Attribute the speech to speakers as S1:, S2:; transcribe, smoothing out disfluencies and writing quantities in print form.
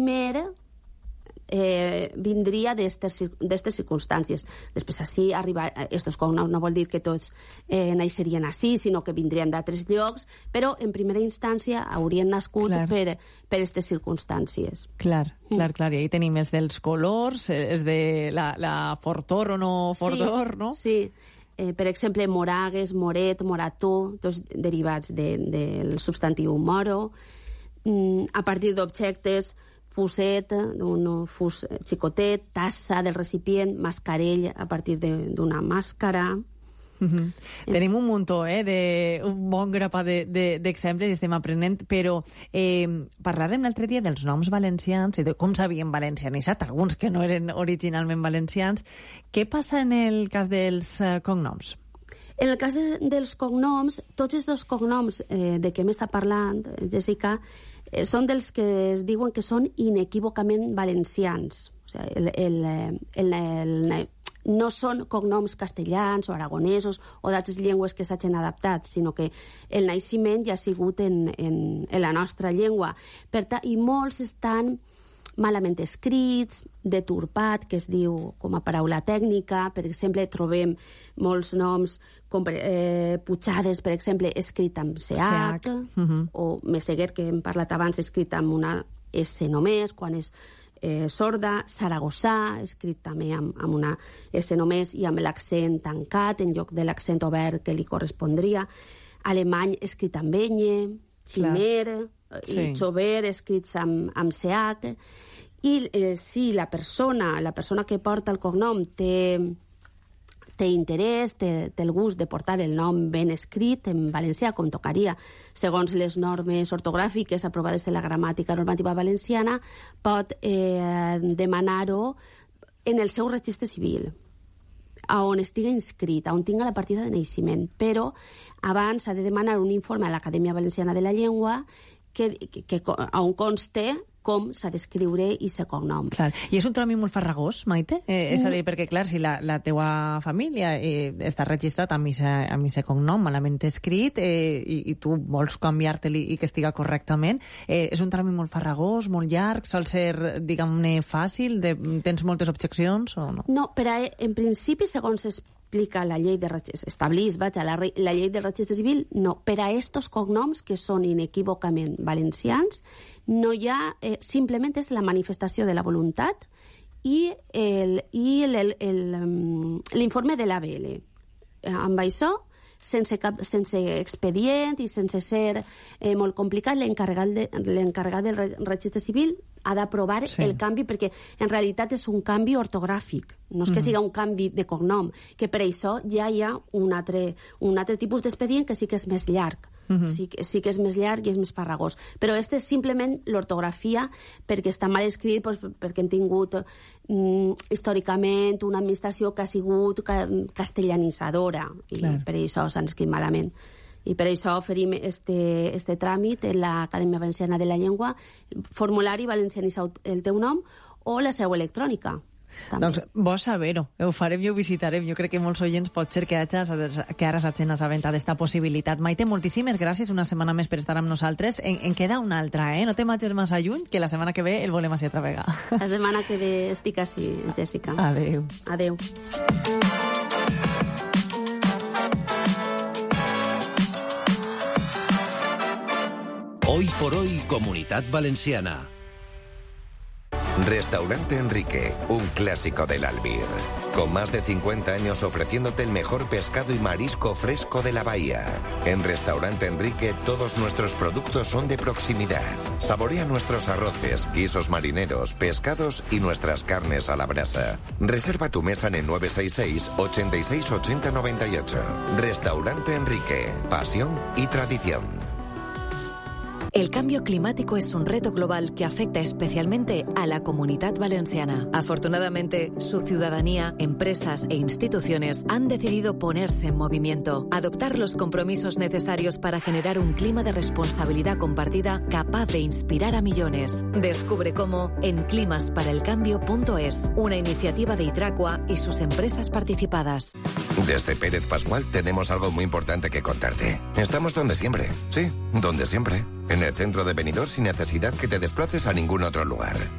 S1: primer vindria d'estes circumstàncies. Després, així, arribar estos cognoms no vol dir que tots naixerien així, sinó que vindrien d'altres llocs, però en primera instància haurien nascut per aquestes circumstàncies.
S2: Clar. I ahí tenim els dels colors, els de la fortor o no fortor, no?
S1: Sí. Per exemple, moragues, moret, morató, tots derivats del substantiu moro. A partir d'objectes, fuset, un fus xicotet, tassa del recipient, mascarell a partir d'una màscara.
S2: Tenim un muntó, un bon grapat d'exemples i estem aprenent, però parlarem l'altre dia dels noms valencians i de com s'havien valencianitzat, alguns que no eren originalment valencians. Què passa en el cas dels cognoms?
S1: En el cas dels cognoms, tots els dos cognoms de què m'està parlant, Jessica, són dels que es diuen que són inequívocament valencians. O sigui, no són cognoms castellans o aragonesos o d'altres llengües que s'hagin adaptat, sinó que el naixement ja ha sigut en la nostra llengua. I molts estan malament escrits, deturpat, que es diu com a paraula tècnica. Per exemple, trobem molts noms com Puigades, per exemple, escrit amb CH, o Meseguer, que hem parlat abans, escrit amb una S només, quan és sorda. Saragossà, escrit també amb una S només i amb l'accent tancat en lloc de l'accent obert que li correspondria. Alemany, escrit amb ñ, Ximer i Xover, escrits amb CH. I si la persona que porta el cognom té interès, té el gust de portar el nom ben escrit en valencià, com tocaria, segons les normes ortogràfiques aprovades en la gramàtica normativa valenciana, pot demanar-ho en el seu registre civil, on estiga inscrit, on tinga la partida de naixement. Però abans ha de demanar un informe a l'Acadèmia Valenciana de la Llengua on conste com s'ha d'escriure i ser cognom.
S2: Clar. I és un tràmit molt farragós, Maite? És a dir, perquè, clar, si la teua família està registrat amb aquest cognom malament escrit i tu vols canviar-te-li i que estiga correctament, és un tràmit molt farragós, molt llarg, sol ser, diguem-ne, fàcil? Tens moltes objeccions o no?
S1: No, en principi, segons explica la llei de registre, la llei del registre civil, no. Per a estos cognoms, que són inequívocament valencians, no hi ha, simplement és la manifestació de la voluntat i l'informe de l'ABL. Amb això, sense expedient i sense ser molt complicat, l'encarregat del registre civil ha d'aprovar el canvi, perquè en realitat és un canvi ortogràfic, no és que siga un canvi de cognom, que per això ja hi ha un altre tipus d'expedient que sí que és més llarg. Sí que és més llarg i és més farragós. Però és simplement l'ortografia, perquè està mal escrit, perquè hem tingut històricament una administració que ha sigut castellanitzadora, i per això s'han escrit malament. I per això oferim este tràmit en l'Acadèmia Valenciana de la Llengua, formulari valencianitzar el teu nom o la seu electrònica. També.
S2: Doncs bo saber-ho, ho farem i ho visitarem. Jo crec que molts oients pot ser que ara s'hagin assabentat d'esta possibilitat. Maite, moltíssimes gràcies una setmana més per estar amb nosaltres. En queda una altra, no te marxes massa lluny, que la setmana que ve el volem així altra vegada.
S1: La setmana que ve estic així, Jessica.
S2: Adéu.
S1: Adéu.
S3: Hoy por hoy, Comunidad Valenciana. Restaurante Enrique, un clásico del Albir. Con más de 50 años ofreciéndote el mejor pescado y marisco fresco de la bahía. En Restaurante Enrique todos nuestros productos son de proximidad. Saborea nuestros arroces, guisos marineros, pescados y nuestras carnes a la brasa. Reserva tu mesa en el 966 86 80 98. Restaurante Enrique, pasión y tradición.
S4: El cambio climático es un reto global que afecta especialmente a la Comunidad Valenciana. Afortunadamente, su ciudadanía, empresas e instituciones han decidido ponerse en movimiento, adoptar los compromisos necesarios para generar un clima de responsabilidad compartida capaz de inspirar a millones. Descubre cómo en climasparaelcambio.es, una iniciativa de Hidracua y sus empresas participadas.
S3: Desde Pérez Pascual tenemos algo muy importante que contarte. Estamos donde siempre, sí, donde siempre. En el centro de Benidorm sin necesidad que te desplaces a ningún otro lugar.